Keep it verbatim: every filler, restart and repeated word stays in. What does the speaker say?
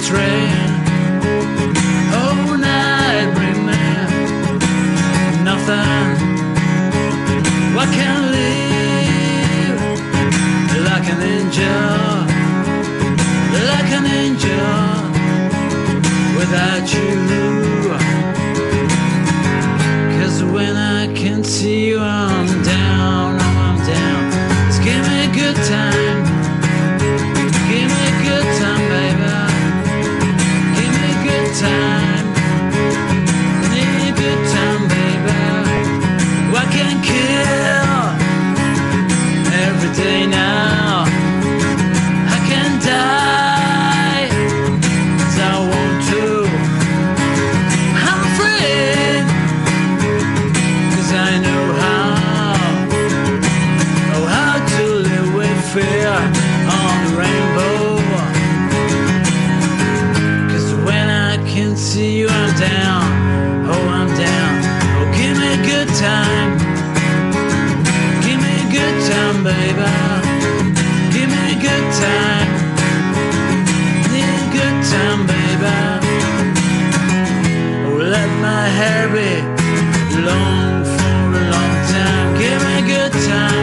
train. Oh, night bring me nothing. I can't live like an angel, like an angel without you. 'Cause when I can't see you, I'm down, oh, I'm down. Just give me a good time, give me a good time, baby. Give me a good time, need a good time, baby. I can kill every day now. I can die as I want to. I'm afraid, 'cause I know how, oh, how to live with fear on the rainbow. 'Cause when I can't see you, I'm down, oh, I'm down. Oh, give me a good time, give me a good time, baby. Give me a good time, need a good time, baby. Oh, let my hair be long for a long time. Give me a good time.